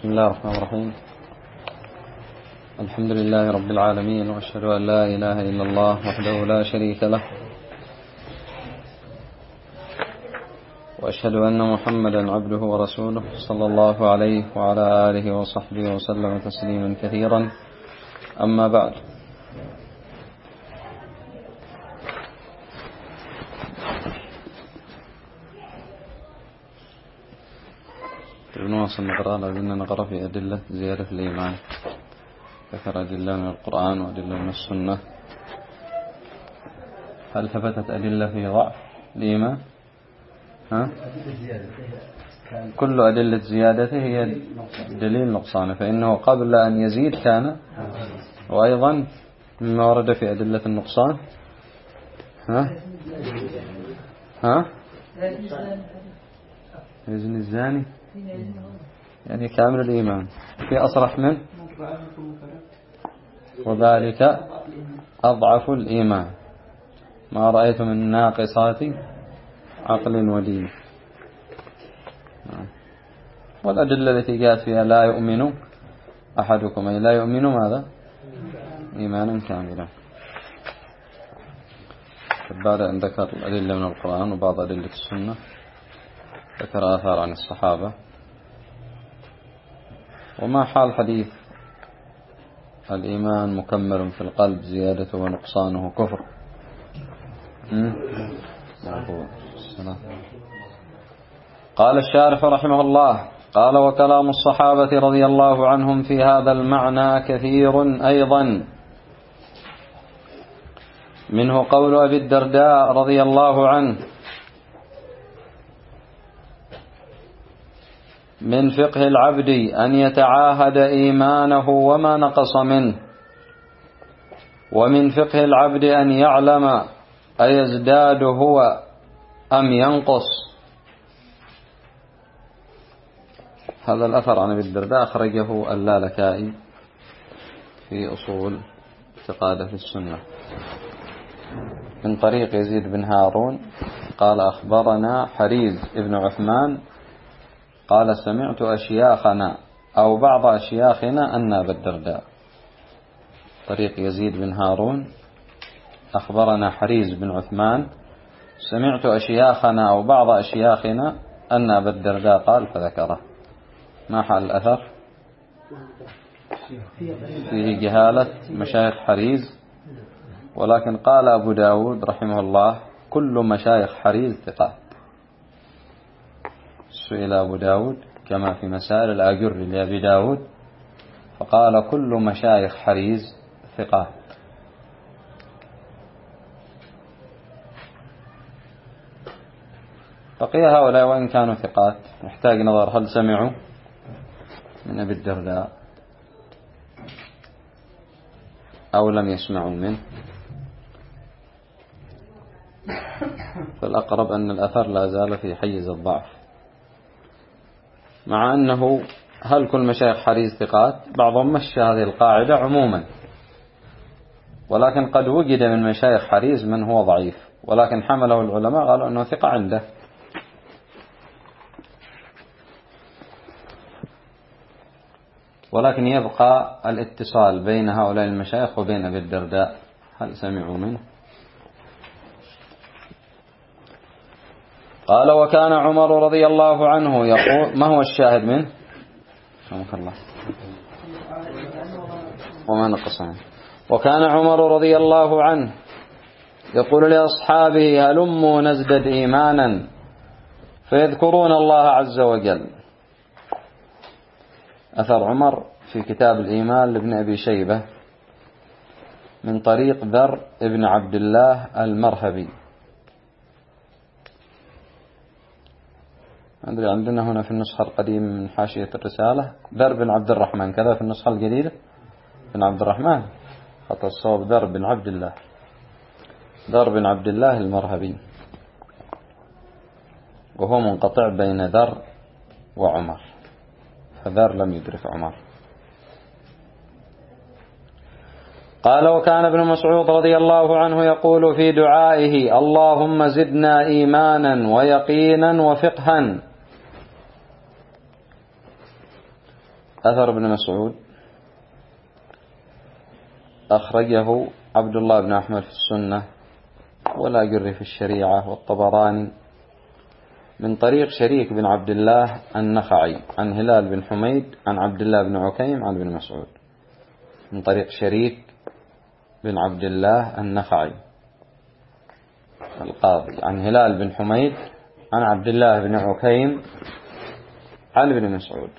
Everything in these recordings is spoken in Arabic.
بسم الله الرحمن الرحيم. الحمد لله رب العالمين، وأشهد أن لا إله إلا الله وحده لا شريك له، وأشهد أن محمدا عبده ورسوله صلى الله عليه وعلى آله وصحبه وسلم تسليما كثيرا. أما بعد، نواصل نقرأ. لازلنا نقرأ في أدلة زيادة الإيمان. ذكر أدلة من القرآن وأدلة من السنة. هل ثبتت أدلة في ضعف الإيمان؟ كل أدلة زيادته هي دليل نقصانه، فإنه قبل أن يزيد كان. وأيضا مما ورد في أدلة النقصان يزن الزاني، يعني كامل الإيمان في أصرح منه، وذلك أضعف الإيمان، ما رأيت من ناقصات عقل ودين. والأدلة التي جاءت فيها لا يؤمن أحدكم، أي لا يؤمن ماذا؟ إيمانا كاملا. بعد أن ذكر الأدلة من القرآن وبعض أدلة السنة، ذكر آثار عن الصحابة. وما حال حديث الإيمان مكمل في القلب زيادته ونقصانه كفر؟ قال الشارح رحمه الله: قال: وكلام الصحابة رضي الله عنهم في هذا المعنى كثير أيضا، منه قول أبي الدرداء رضي الله عنه: من فقه العبد أن يتعاهد إيمانه وما نقص منه، ومن فقه العبد أن يعلم أيزداد هو أم ينقص. هذا الأثر عن أبي الدرداء أخرجه اللالكائي في أصول اعتقاد في السنة من طريق يزيد بن هارون قال: أخبرنا حريز ابن عثمان قال: سمعت أشياخنا أو بعض أشياخنا أن أبا الدرداء. طريق يزيد بن هارون: أخبرنا حريز بن عثمان سمعت أشياخنا أو بعض أشياخنا أن أبا الدرداء قال، فذكره. ما حال الأثر؟ فيه جهالة مشايخ حريز، ولكن قال أبو داود رحمه الله: كل مشايخ حريز ثقات. سئل أبو داود كما في مسائل الآجر لأبي داود، فقال: كل مشايخ حريز ثقات. بقي هؤلاء وإن كانوا ثقات محتاج نظر، هل سمعوا من أبي الدرداء أو لم يسمعوا منه؟ فالأقرب أن الأثر لا زال في حيز الضعف، مع أنه هل كل مشايخ حريز ثقات؟ بعضهم مشى هذه القاعدة عموما، ولكن قد وجد من مشايخ حريز من هو ضعيف، ولكن حمله العلماء قالوا أنه ثقة عنده. ولكن يبقى الاتصال بين هؤلاء المشايخ وبين أبي الدرداء، هل سمعوا منه؟ قال: وكان عمر رضي الله عنه يقول. ما هو الشاهد منه؟ رحمك الله. وما نقص منه. وكان عمر رضي الله عنه يقول لأصحابه: هلموا نزدد إيمانا، فيذكرون الله عز وجل. أثر عمر في كتاب الإيمان لابن أبي شيبة من طريق ذر ابن عبد الله المرهبي. عندنا هنا في النسخة القديمة من حاشية الرسالة ذر بن عبد الرحمن، كذا في النسخة الجديدة بن عبد الرحمن، خط الصواب ذر بن عبد الله، ذر بن عبد الله المرهبي، وهو منقطع بين ذر وعمر، فذر لم يدرك عمر. قال: وكان ابن مسعود رضي الله عنه يقول في دعائه: اللهم زدنا إيمانا ويقينا وفقها. أثر ابن مسعود أخرجه عبد الله بن أحمد في السنة ولا جري في الشريعة والطبراني من طريق شريك بن عبد الله النخعي عن هلال بن حميد عن عبد الله بن عكيم عن ابن مسعود. من طريق شريك بن عبد الله النخعي القاضي عن هلال بن حميد عن عبد الله بن عكيم عن ابن مسعود.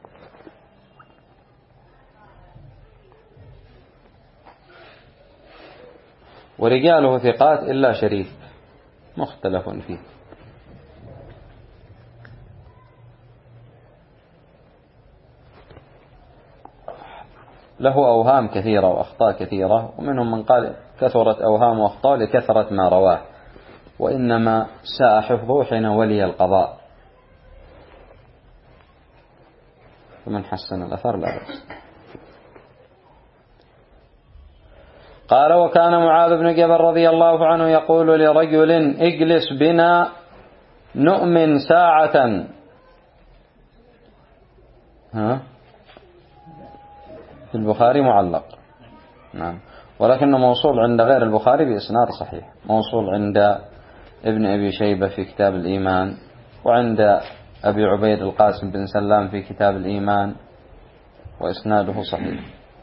ورجاله ثقات إلا شريك مختلف فيه. له أوهام كثيرة وأخطاء كثيرة، ومنهم من قال كثرت أوهام وأخطاء لكثرة ما رواه، وإنما ساء حفظه حين ولي القضاء، فمن حسن الأثر لا بأس. قال: وكان معاذ بن جبل رضي الله عنه يقول لرجل: اجلس بنا نؤمن ساعة. في البخاري معلق، نعم، ولكنه موصول عند غير البخاري بإسناد صحيح، موصول عند ابن أبي شيبة في كتاب الإيمان، وعند أبي عبيد القاسم بن سلام في كتاب الإيمان، وإسناده صحيح.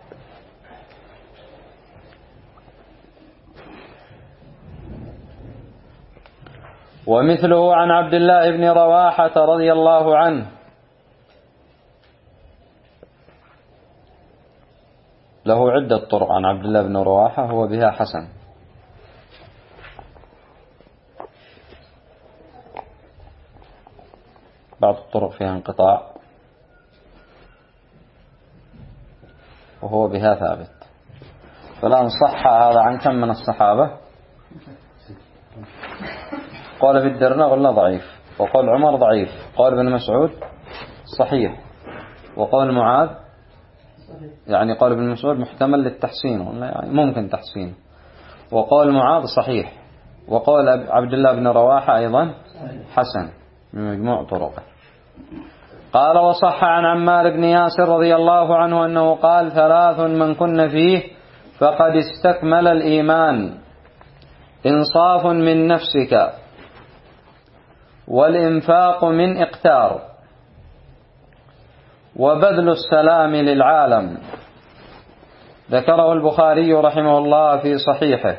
ومثله عن عبد الله بن رواحة رضي الله عنه، له عدة طرق عن عبد الله بن رواحة هو بها حسن. بعض الطرق فيها انقطاع وهو بها ثابت. فالآن صح هذا عن كم من الصحابة؟ قال في الدرنا قلنا ضعيف، وقال عمر ضعيف، قال ابن مسعود صحيح، وقال معاذ يعني قال ابن مسعود محتمل للتحسين، يعني ممكن تحسين، وقال معاذ صحيح، وقال عبد الله بن رواحة أيضا حسن من مجموع طرقه. قال: وصح عن عمار بن ياسر رضي الله عنه أنه قال: 3 من كن فيه فقد استكمل الإيمان: إنصاف من نفسك، والإنفاق من إقتار، وبذل السلام للعالم. ذكره البخاري رحمه الله في صحيحه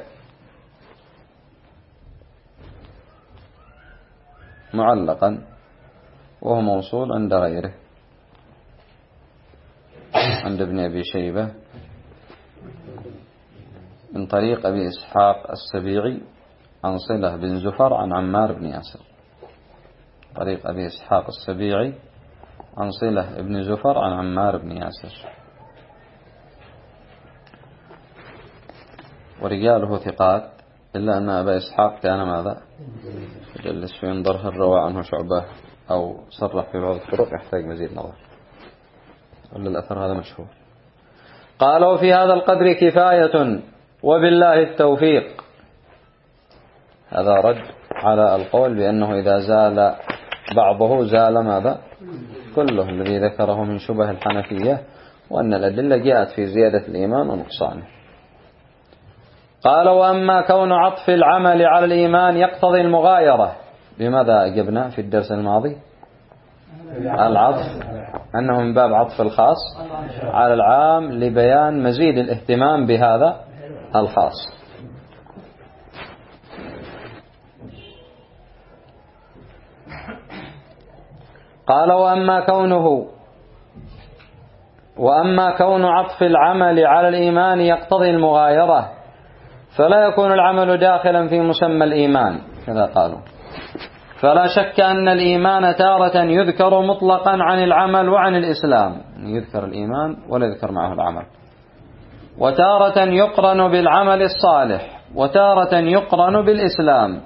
معلقا، وهو موصول عند غيره، عند ابن أبي شيبة من طريق أبي إسحاق السبيعي عن صلة بن زفر عن عمار بن ياسر. طريق أبي إسحاق السبيعي عن صلة بن زفر عن عمار بن ياسر. ورجاله ثقات، إلا أن أبا إسحاق كان ماذا؟ يجلس في انظر هل روى عنه شعبة أو صرح في بعض الطرق، يحتاج مزيد نظر، ولا الأثر هذا مشهور. قال: وفي هذا القدر كفاية وبالله التوفيق. هذا رد على القول بأنه إذا زال بعضه زال ماذا؟ كله، الذي ذكره من شبه الحنفية، وأن الأدلة جاءت في زيادة الإيمان ونقصانه. قال: وأما كون عطف العمل على الإيمان يقتضي المغايرة. بماذا أجبنا في الدرس الماضي؟ العطف أنه من باب عطف الخاص على العام لبيان مزيد الاهتمام بهذا الخاص. قال: وأما كون عطف العمل على الإيمان يقتضي المغايرة، فلا يكون العمل داخلا في مسمى الإيمان كذا قالوا. فلا شك أن الإيمان تارة يذكر مطلقا عن العمل وعن الإسلام، يذكر الإيمان ولا يذكر معه العمل، وتارة يقرن بالعمل الصالح، وتارة يقرن بالإسلام.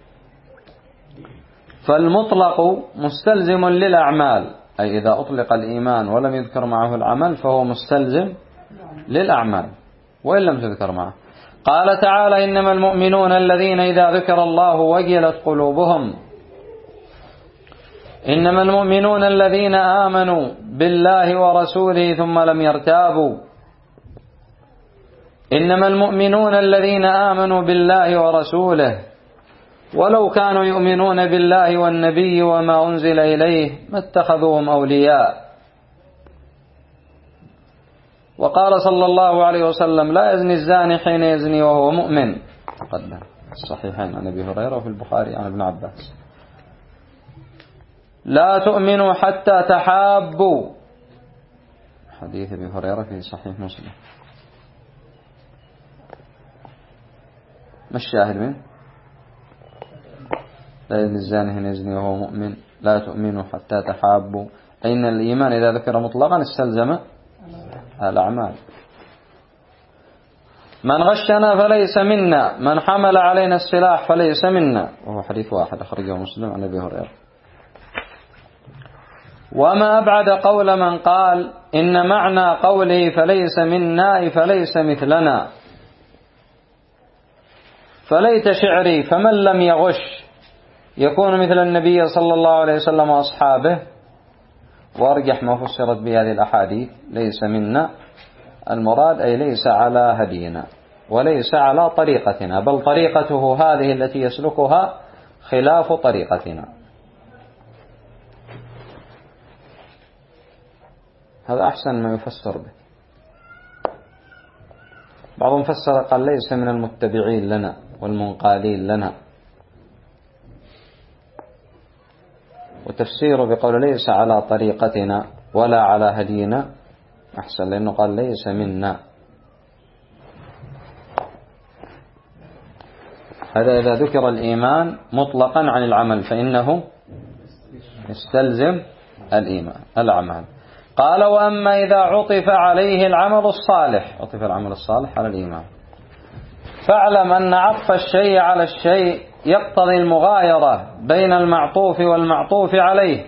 فالمطلق مستلزم للأعمال، أي إذا أطلق الإيمان ولم يذكر معه العمل فهو مستلزم للأعمال وإن لم تذكر معه. قال تعالى: إنما المؤمنون الذين إذا ذكر الله وجلت قلوبهم. إنما المؤمنون الذين آمنوا بالله ورسوله ثم لم يرتابوا. إنما المؤمنون الذين آمنوا بالله ورسوله ولو كانوا يؤمنون بالله والنبي وما أنزل إليه ما اتخذوهم أولياء. وقال صلى الله عليه وسلم لا يزني الزاني حين يزني وهو مؤمن. قدم الصحيحين عن أبي هريرة وفي البخاري عن ابن عباس. لا تؤمنوا حتى تحابوا، حديث أبي هريرة في صحيح مسلم. ما الشاهد منه؟ لا يزني الزاني حين يزني وهو مؤمن، لا تؤمنوا حتى تحابوا، أي أن الإيمان إذا ذكر مطلقا استلزم الأعمال. من غشنا فليس منا، من حمل علينا السلاح فليس منا، وهو حديث واحد أخرجه مسلم عن أبي هريرة. وما أبعد قول من قال إن معنى قوله فليس منا فليس مثلنا. فليت شعري فمن لم يغش يكون مثل النبي صلى الله عليه وسلم وأصحابه. وارجح ما فسرت بهذه الأحاديث ليس منا المراد أي ليس على هدينا وليس على طريقتنا، بل طريقته هذه التي يسلكها خلاف طريقتنا. هذا أحسن ما يفسر به. بعضهم فسر قال ليس من المتبعين لنا والمنقادين لنا، وتفسيره بقول ليس على طريقتنا ولا على هدينا أحسن، لأنه قال ليس منا. هذا إذا ذكر الإيمان مطلقا عن العمل فإنه يستلزم الأعمال. قال وأما إذا عطف عليه العمل الصالح، عطف العمل الصالح على الإيمان، فاعلم أن عطف الشيء على الشيء يقتضي المغايرة بين المعطوف والمعطوف عليه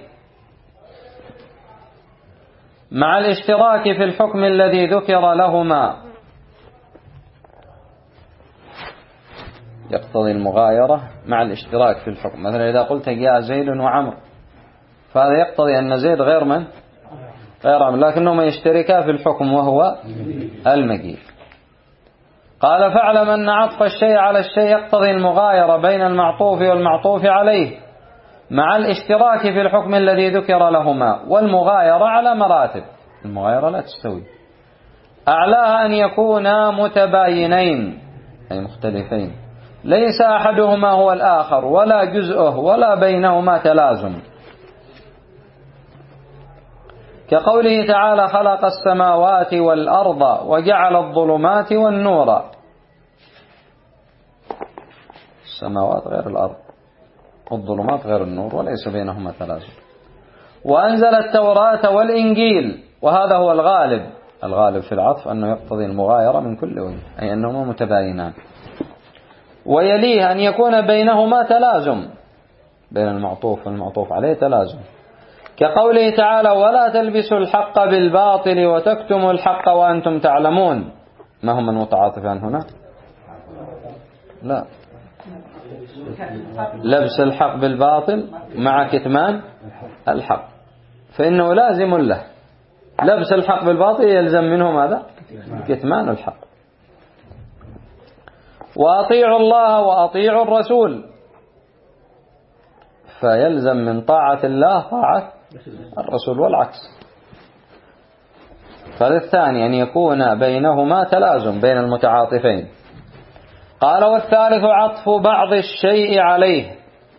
مع الاشتراك في الحكم الذي ذكر لهما. يقتضي المغايرة مع الاشتراك في الحكم. مثلا إذا قلت جاء زيد وعمر، فهذا يقتضي أن زيد غير من؟ غير عمر، لكنهما يشتركا في الحكم وهو المجيء. قال فاعلم أن عطف الشيء على الشيء يقتضي المغايرة بين المعطوف والمعطوف عليه مع الاشتراك في الحكم الذي ذكر لهما. والمغايرة على مراتب، المغايرة لا تستوي. أعلاها أن يكونا متباينين أي مختلفين، ليس أحدهما هو الآخر ولا جزءه ولا بينهما تلازم، كقوله تعالى خلق السماوات والأرض وجعل الظلمات والنور. السماوات غير الأرض والظلمات غير النور وليس بينهما تلازم. وأنزل التوراة والإنجيل، وهذا هو الغالب في العطف أنه يقتضي المغايرة من كل وجه، أي أنهما متباينان. ويليه أن يكون بينهما تلازم، بين المعطوف والمعطوف عليه تلازم، كقوله تعالى ولا تلبسوا الحق بالباطل وتكتموا الحق وأنتم تعلمون. ما هم المتعاطفان هنا؟ لا، لبس الحق بالباطل مع كتمان الحق، فإنه لازم له. لبس الحق بالباطل يلزم منه ماذا؟ كتمان الحق. وأطيعوا الله وأطيعوا الرسول، فيلزم من طاعة الله طاعة الرسول والعكس. فالثاني أن يكون بينهما تلازم بين المتعاطفين. قال والثالث عطف بعض الشيء عليه،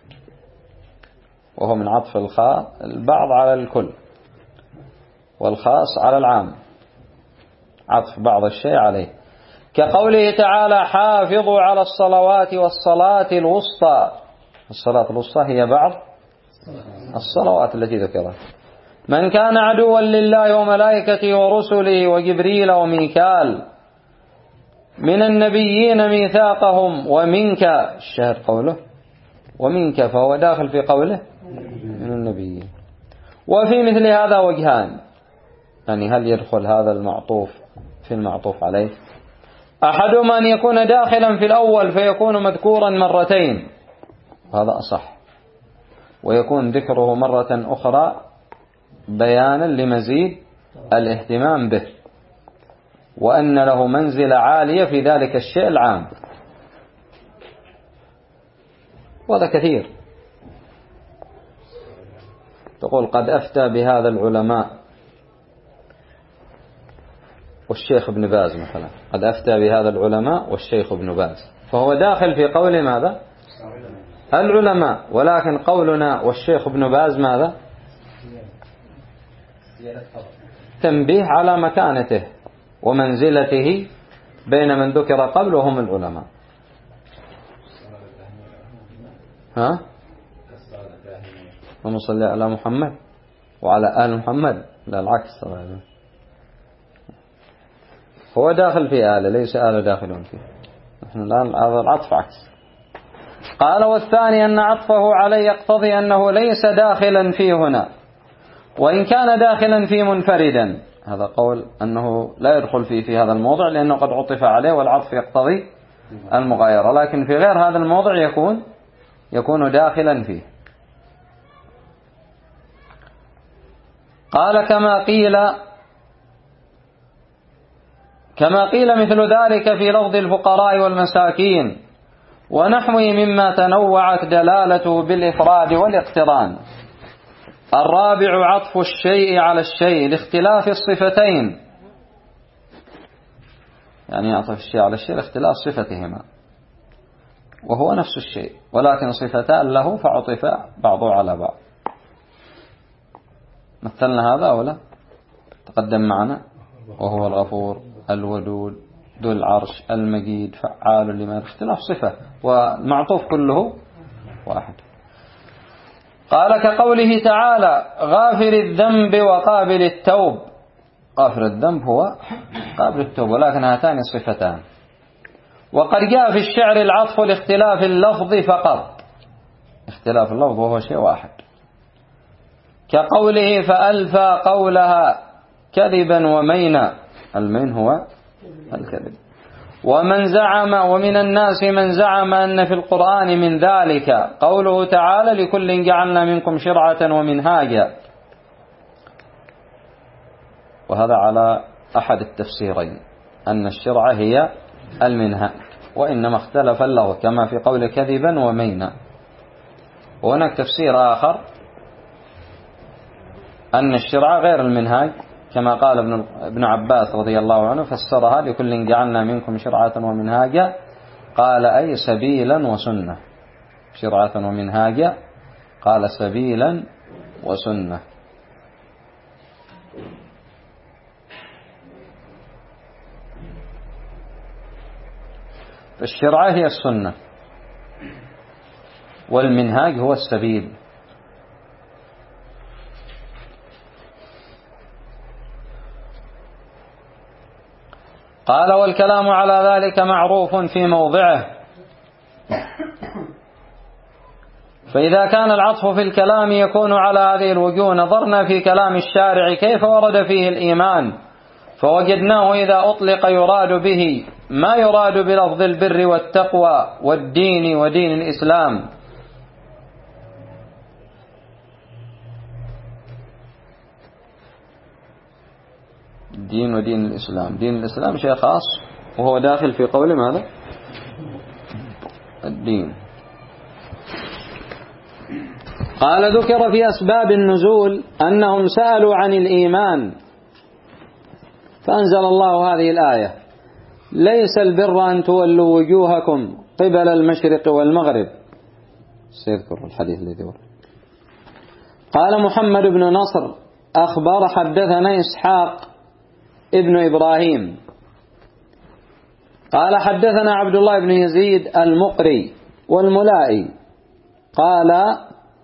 وهو من عطف البعض على الكل والخاص على العام، عطف بعض الشيء عليه، كقوله تعالى حافظوا على الصلوات والصلاة الوسطى. الصلاة الوسطى هي بعض الصلوات التي ذكرت. من كان عدوا لله وملائكته ورسله وجبريل وميكال من النبيين ميثاقهم ومنك، الشهر قوله ومنك، فهو داخل في قوله من النبيين. وفي مثل هذا وجهان، يعني هل يدخل هذا المعطوف في المعطوف عليه؟ أحدهما أن يكون داخلا في الأول فيكون مذكورا مرتين، وهذا أصح. ويكون ذكره مرة أخرى بيانا لمزيد الاهتمام به، وأن له منزلة عالية في ذلك الشيء العام. وهذا كثير. تقول قد أفتى بهذا العلماء، والشيخ ابن باز مثلا قد أفتى بهذا العلماء والشيخ ابن باز، فهو داخل في قول ماذا؟ العلماء. ولكن قولنا والشيخ ابن باز ماذا؟ تنبيه على مكانته ومنزلته بين من ذكر قبل وهم العلماء. ها؟ اللهم صل على محمد وعلى آل محمد. لا العكس، هو داخل في آله، ليس آله داخلون فيه. نحن الآن هذا العطف عكس. قال والثاني أن عطفه عليه يقتضي أنه ليس داخلا فيه هنا، وإن كان داخلا فيه منفردا. هذا قول أنه لا يدخل فيه في هذا الموضع لأنه قد عطف عليه والعطف يقتضي المغايرة، لكن في غير هذا الموضع يكون داخلا فيه. قال كما قيل مثل ذلك في لفظ الفقراء والمساكين ونحوه مما تنوعت دلالته بالإفراد والاقتران. الرابع عطف الشيء على الشيء لاختلاف الصفتين، يعني يعطف الشيء على الشيء لاختلاف صفتهما، وهو نفس الشيء ولكن صفتان له فعطف بعضه على بعض. مثلنا هذا أولا تقدم معنا، وهو الغفور الودود ذو العرش المجيد فعال لما، اختلاف صفة والمعطوف كله واحد. قال كقوله تعالى غافر الذنب وقابل التوب. غافر الذنب هو قابل التوب، ولكن هاتان الصفتان. وقد جاء في الشعر العطف لاختلاف اللفظ فقط، اختلاف اللفظ وهو شيء واحد، كقوله فألفى قولها كذبا ومينا. المين هو الكذب. ومن الناس من زعم أن في القرآن من ذلك قوله تعالى لكل جعلنا منكم شرعة ومنهاجا، وهذا على أحد التفسيرين أن الشرعة هي المنهاج، وإنما اختلف اللغة كما في قول كذبا ومينا. وهناك تفسير آخر أن الشرعة غير المنهاج، كما قال ابن عباس رضي الله عنه فسرها لكل جعلنا منكم شرعة ومنهاجا، قال أي سبيلا وسنة. شرعة ومنهاجا قال سبيلا وسنة. فالشرعة هي السنة والمنهاج هو السبيل. قال والكلام على ذلك معروف في موضعه، فإذا كان العطف في الكلام يكون على هذه الوجوه نظرنا في كلام الشارع كيف ورد فيه الإيمان، فوجدناه إذا أطلق يراد به ما يراد بلفظ البر والتقوى والدين ودين الإسلام. دين ودين الإسلام، دين الإسلام شيء خاص وهو داخل في قول ماذا؟ الدين. قال ذكر في أسباب النزول أنهم سألوا عن الإيمان فأنزل الله هذه الآية ليس البر أن تولوا وجوهكم قبل المشرق والمغرب. سيذكر الحديث الذي ورد. قال محمد بن نصر أخبر حدثنا إسحاق ابن إبراهيم قال حدثنا عبد الله بن يزيد المقري والملائي قال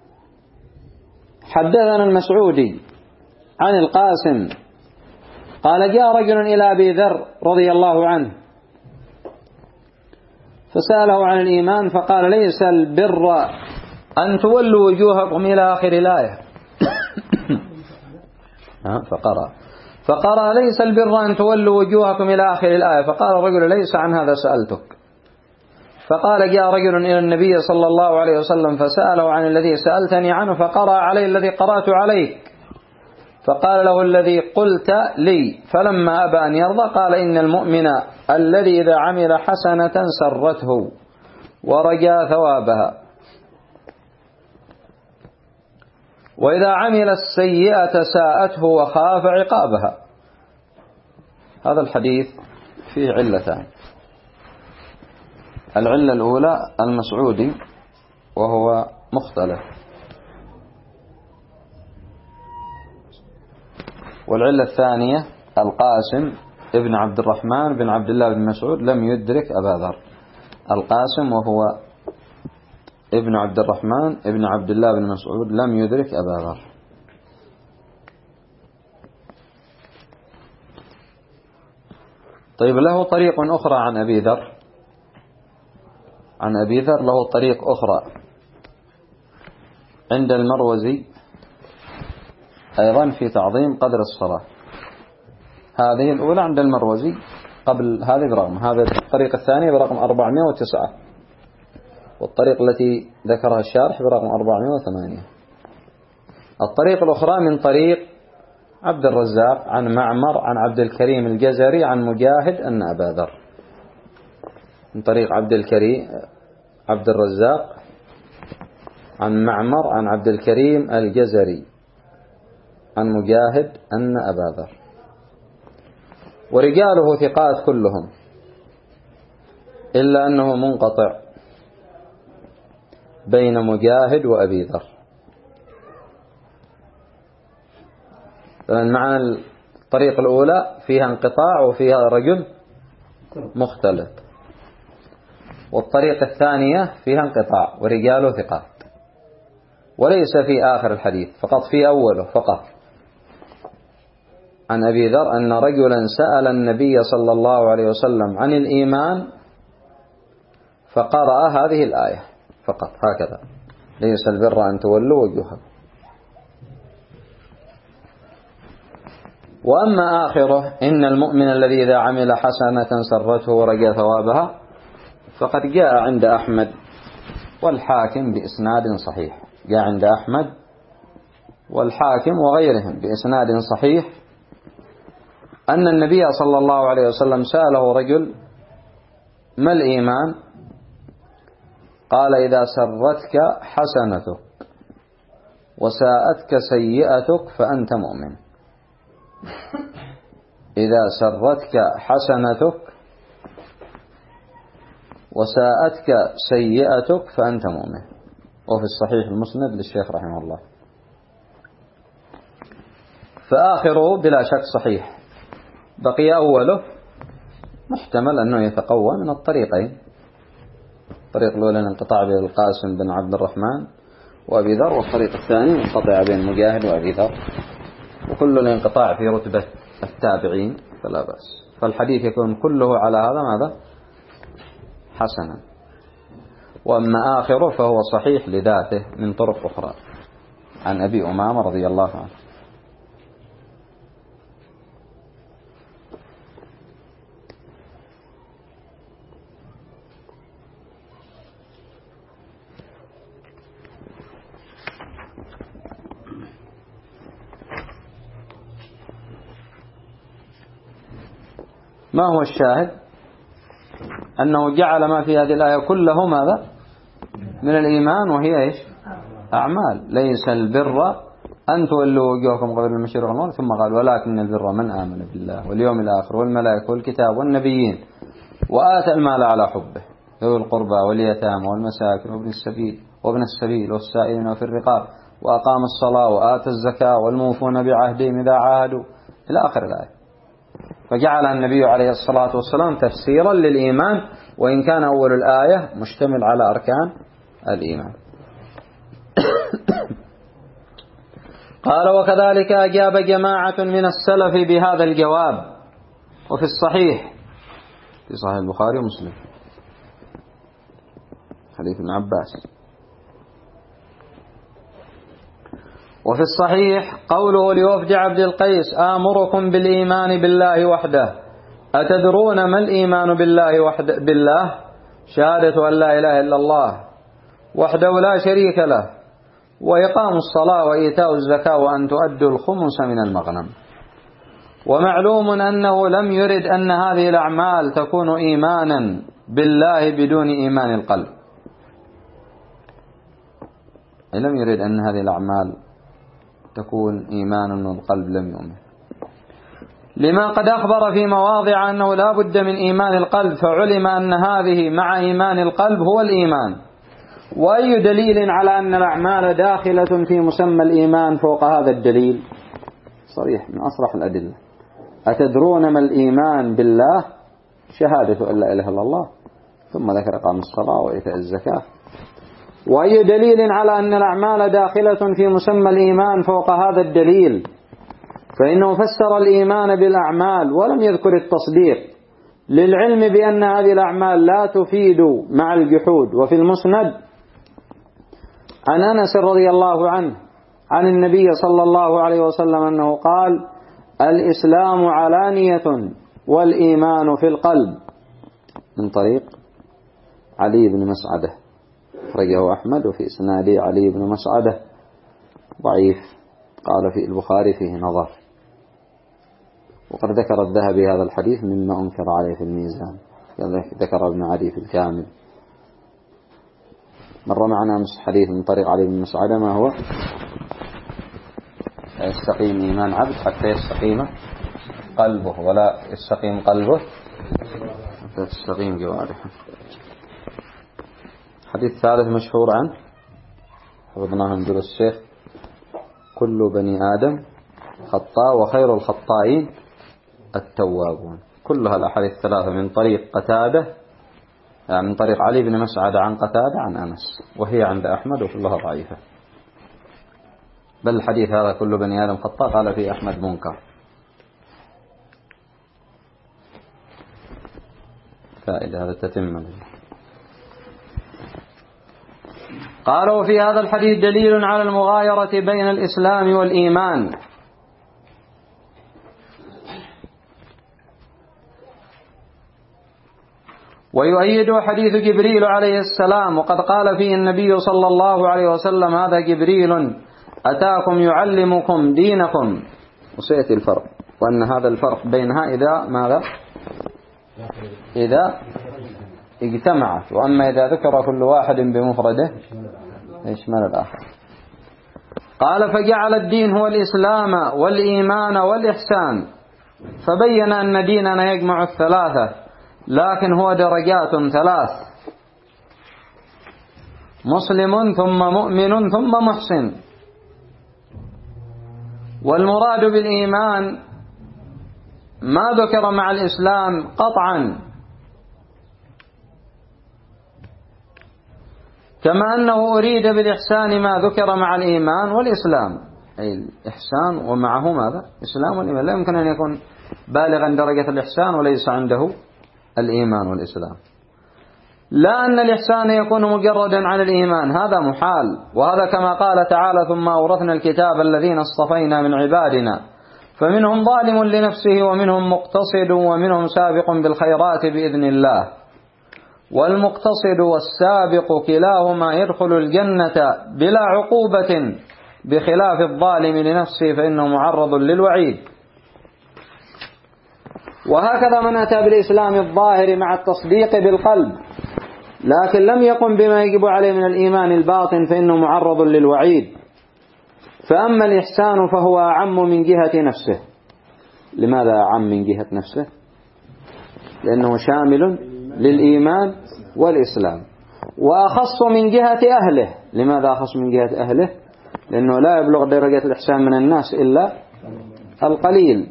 حدثنا المسعودي عن القاسم قال جاء رجل إلى أبي ذر رضي الله عنه فسأله عن الإيمان فقال ليس البر أن تولوا وجوهكم إلى آخر الآية. فقرأ ليس البر أن تولوا وجوهكم إلى آخر الآية. فقال الرجل ليس عن هذا سألتك، فقال جاء رجل إلى النبي صلى الله عليه وسلم فسأله عن الذي سألتني عنه فقرأ عليه الذي قرأت عليك، فقال له الذي قلت لي، فلما أبى أن يرضى قال إن المؤمن الذي إذا عمل حسنة سرته ورجى ثوابها، وإذا عمل السيئة ساءته وخاف عقابها. هذا الحديث فيه علتان. العلة الأولى المسعودي وهو مختلف، والعلة الثانية القاسم ابن عبد الرحمن بن عبد الله بن مسعود لم يدرك أبا ذر. القاسم وهو ابن عبد الرحمن ابن عبد الله بن مسعود لم يدرك أبا ذر. طيب له طريق أخرى عن أبي ذر، عن أبي ذر له طريق أخرى عند المروزي أيضا في تعظيم قدر الصلاة. هذه الأولى عند المروزي قبل هذه برقم، هذا الطريق الثانية برقم 409، والطريق التي ذكرها الشارح برقم 408. الطريق الأخرى من طريق عبد الرزاق عن معمر عن عبد الكريم الجزري عن مجاهد أن أبا ذر، من طريق عبد الرزاق عن معمر عن عبد الكريم الجزري عن مجاهد أن أبا ذر، ورجاله ثقات كلهم إلا أنه منقطع بين مجاهد وأبي ذر. معنى الطريق الأولى فيها انقطاع وفيها رجل مختلف، والطريق الثانية فيها انقطاع ورجاله ثقات، وليس في آخر الحديث فقط في أوله فقط عن أبي ذر أن رجلا سأل النبي صلى الله عليه وسلم عن الإيمان فقرأ هذه الآية فقط هكذا: ليس البر أن تولوا وجوهكم. وأما آخره إن المؤمن الذي إذا عمل حسنة سرته ورجى ثوابها فقد جاء عند أحمد والحاكم بإسناد صحيح، جاء عند أحمد والحاكم وغيرهم بإسناد صحيح أن النبي صلى الله عليه وسلم سأله رجل: ما الإيمان؟ قال: إذا سرتك حسنتك وساءتك سيئتك فأنت مؤمن. إذا سرتك حسنتك وساءتك سيئتك فأنت مؤمن. وفي الصحيح المسند للشيخ رحمه الله. فآخره بلا شك صحيح، بقي أوله محتمل أنه يتقوى من الطريقين. الطريق الأولى الانقطاع بين القاسم بن عبد الرحمن وأبي ذر، والطريق الثاني منقطع بين مجاهد وأبي ذر، وكل الانقطاع في رتبة التابعين فلا بأس. فالحديث يكون كله على هذا ماذا؟ حسنا. وأما آخره فهو صحيح لذاته من طرق أخرى عن أبي أمامة رضي الله عنه. ما هو الشاهد؟ أنه جعل ما في هذه الآية كله ماذا؟ من الإيمان، وهي إيش؟ أعمال. ليس البر أن تولوا وجوهكم قبل المشرق والمغرب، ثم قال: ولكن البر من آمن بالله واليوم الآخر والملائكة والكتاب والنبيين وآتى المال على حبه ذوي القربى واليتامى والمساكين وابن السبيل والسائلين وفي الرقاب وأقام الصلاة وآتى الزكاة والموفون بعهدهم إذا عاهدوا إلى آخر الآية. فجعل النبي عليه الصلاة والسلام تفسيرا للإيمان، وإن كان أول الآية مشتمل على أركان الإيمان. قال: وكذلك أجاب جماعة من السلف بهذا الجواب، وفي الصحيح في صحيح البخاري ومسلم حديث ابن عباس، وفي الصحيح قوله لوفد عبد القيس: آمركم بالإيمان بالله وحده، أتدرون ما الإيمان بالله شهادة أن لا إله إلا الله وحده لا شريك له، وإقام الصلاة وإيتاء الزكاة وأن تؤدوا الخمس من المغنم. ومعلوم أنه لم يرد أن هذه الأعمال تكون إيمانا بالله بدون إيمان القلب، لم يرد أن هذه الأعمال تكون إيمانا والقلب لم يؤمن، لما قد أخبر في مواضع أنه لا بد من إيمان القلب، فعلم أن هذه مع إيمان القلب هو الإيمان. وأي دليل على أن الأعمال داخلة في مسمى الإيمان فوق هذا الدليل؟ صريح من أصرح الأدلة. أتدرون ما الإيمان بالله؟ شهادة أن لا إله إلا الله، ثم ذكر إقام الصلاة وإيتاء الزكاة. وأي دليل على أن الأعمال داخلة في مسمى الإيمان فوق هذا الدليل؟ فإنه فسر الإيمان بالأعمال ولم يذكر التصديق، للعلم بأن هذه الأعمال لا تفيد مع الجحود. وفي المسند عن أنس رضي الله عنه عن النبي صلى الله عليه وسلم أنه قال: الإسلام علانية والإيمان في القلب، من طريق علي بن مسعدة، أخرجه أحمد، وفي إسناده علي بن مسعدة ضعيف، قال في البخاري فيه نظر. وقد ذكر الذهبي هذا الحديث مما أنكر عليه في الميزان، ذكر ابن عدي في الكامل. مر معنا أمس حديث من طريق علي بن مسعدة، ما هو؟ لا يستقيم إيمان عبد حتى يستقيم قلبه، ولا يستقيم قلبه حتى تستقيم جوارحه. حديث ثالث مشهور عنه حفظناه من دروس الشيخ: كل بني آدم خطاء وخير الخطائين التوابون. كلها الأحاديث الثلاثة من طريق قتادة، يعني من طريق علي بن مسعد عن قتادة عن أنس، وهي عند أحمد وكلها ضعيفة. بل الحديث هذا كل بني آدم خطاء قال فيه أحمد منكر. فائدة هذا تتم. قال: وفي هذا الحديث دليل على المغايرة بين الإسلام والإيمان. ويؤيد حديث جبريل عليه السلام، وقد قال فيه النبي صلى الله عليه وسلم: هذا جبريل أتاكم يعلمكم دينكم. وسيأتي الفرق، وأن هذا الفرق بينها إذا اجتمعت، وأما إذا ذكر كل واحد بمفرده يشمل الآخر. قال: فجعل الدين هو الإسلام والإيمان والإحسان، فبين أن ديننا يجمع الثلاثة، لكن هو درجات ثلاث: مسلم ثم مؤمن ثم محسن. والمراد بالإيمان ما ذكر مع الإسلام قطعا، كما أنه أريد بالإحسان ما ذكر مع الإيمان والإسلام، أي الإحسان ومعه ماذا؟ إسلام والإيمان. لا يمكن أن يكون بالغا درجة الإحسان وليس عنده الإيمان والإسلام. لا أن الإحسان يكون مجردا عن الإيمان، هذا محال. وهذا كما قال تعالى: ثم أورثنا الكتاب الذين اصطفينا من عبادنا فمنهم ظالم لنفسه ومنهم مقتصد ومنهم سابق بالخيرات بإذن الله. والمقتصد والسابق كلاهما يدخل الجنة بلا عقوبة، بخلاف الظالم لنفسه فإنه معرض للوعيد. وهكذا من أتى بالإسلام الظاهر مع التصديق بالقلب لكن لم يقم بما يجب عليه من الإيمان الباطن فإنه معرض للوعيد. فأما الإحسان فهو أعم من جهة نفسه. لماذا أعم من جهة نفسه؟ لأنه شامل للإيمان والإسلام. وأخص من جهة أهله. لماذا أخص من جهة أهله؟ لأنه لا يبلغ درجة الإحسان من الناس إلا القليل.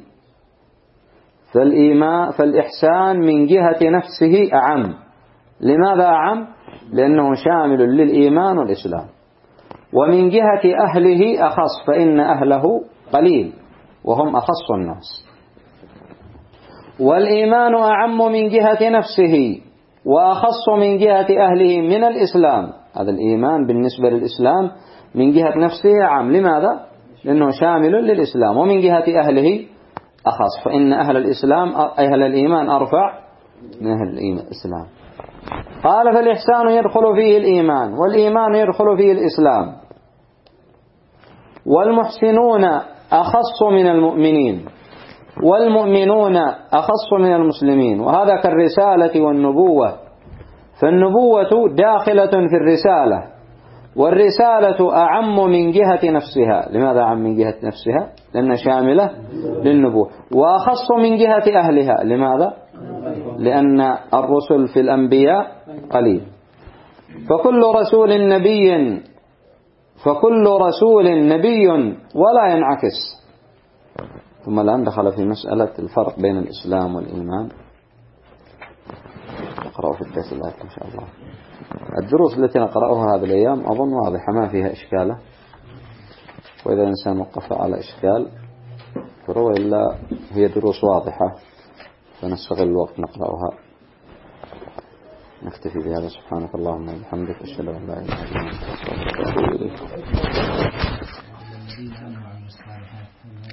فالإحسان من جهة نفسه أعم. لماذا أعم؟ لأنه شامل للإيمان والإسلام. ومن جهة أهله أخص، فإن أهله قليل وهم أخص الناس. والإيمان أعم من جهة نفسه وأخص من جهة أهله من الإسلام. هذا الإيمان بالنسبة للإسلام من جهة نفسه أعم. لماذا؟ لأنه شامل للإسلام. ومن جهة أهله أخص، فإن أهل الإسلام أهل الإيمان أرفع من أهل الإسلام. قال فالإحسان يدخل فيه الإيمان، والإيمان يدخل فيه الإسلام، والمحسنون أخص من المؤمنين، والمؤمنون أخص من المسلمين، وهذا كالرسالة والنبوة، فالنبوة داخلة في الرسالة، والرسالة أعم من جهة نفسها. لماذا أعم من جهة نفسها؟ لأنها شاملة للنبوة. وأخص من جهة أهلها. لماذا؟ لأن الرسل في الأنبياء قليل. فكل رسول نبي ولا ينعكس. ثم الآن دخل في مسألة الفرق بين الإسلام والإيمان. نقرأ في الدرس الآتي إن شاء الله. الدروس التي نقرأها هذه الأيام أظن واضحة ما فيها إشكالة، وإذا الإنسان وقف على إشكال فهو إلا هي دروس واضحة فنستغل الوقت نقرأها. نكتفي بهذا. سبحانك اللهم وبحمدك أشهد أن لا إله إلا أنت أستغفرك وأتوب إليك.